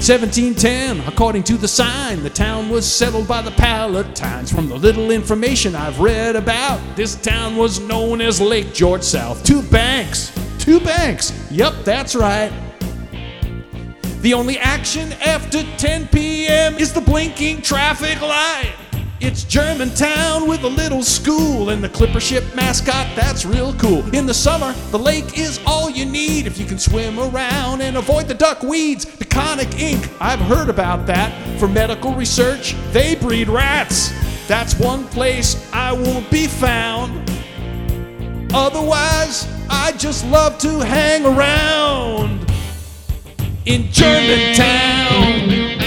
1710, according to the sign, the town was settled by the Palatines. From the little information I've read about, this town was known as Lake George South. Two banks. Yep, that's right. The only action after 10 p.m. is the blinking traffic light. It's Germantown with a little school and the clipper ship mascot, that's real cool. In the summer, the lake is all you need if you can swim around and avoid the duckweeds. Deconic ink, I've heard about that. For medical research, they breed rats. That's one place I won't be found. Otherwise, I just love to hang around in Germantown.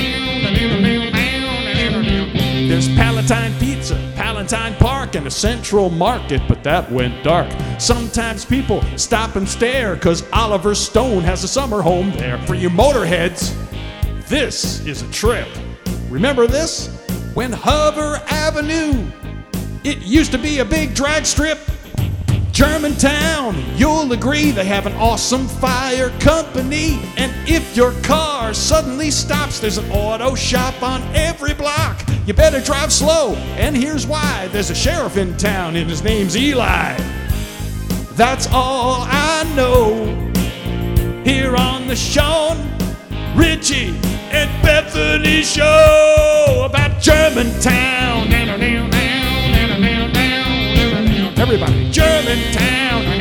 There's Palatine Pizza, Palatine Park, and a Central Market, but that went dark. Sometimes people stop and stare, cause Oliver Stone has a summer home there. For you motorheads, this is a trip. Remember this? When Hover Avenue, it used to be a big drag strip. Germantown, you'll agree they have an awesome fire company. And if your car suddenly stops, there's an auto shop on every block. You better drive slow, and here's why. There's a sheriff in town, and his name's Eli. That's all I know. Here on the Sean, Richie, and Bethany show about Germantown. Everybody, Germantown.